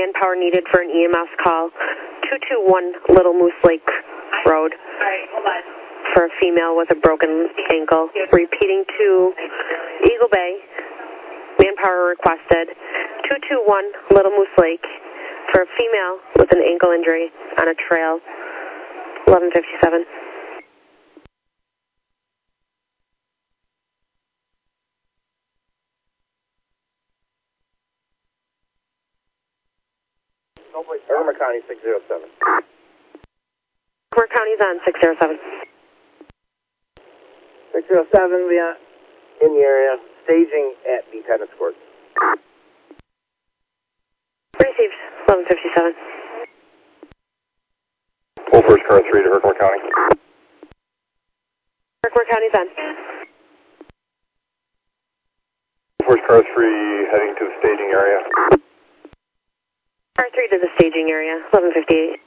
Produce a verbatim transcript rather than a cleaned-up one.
manpower needed for an E M S call. two two one Little Moose Lake Road. Sorry, hold on. For a female with a broken ankle. Repeating to Eagle Bay. Manpower requested. two two one Little Moose Lake for a female with an ankle injury on a trail. eleven fifty-seven. Herkimer County six zero seven. Herkimer County's on six zero seven. six zero seven, we are in the area, staging at the tennis court. Received, eleven fifty-seven. Full first car three to Herkimer County. Herkimer County's on. Full first car three heading to the staging area. Car three to the staging area, eleven fifty-eight.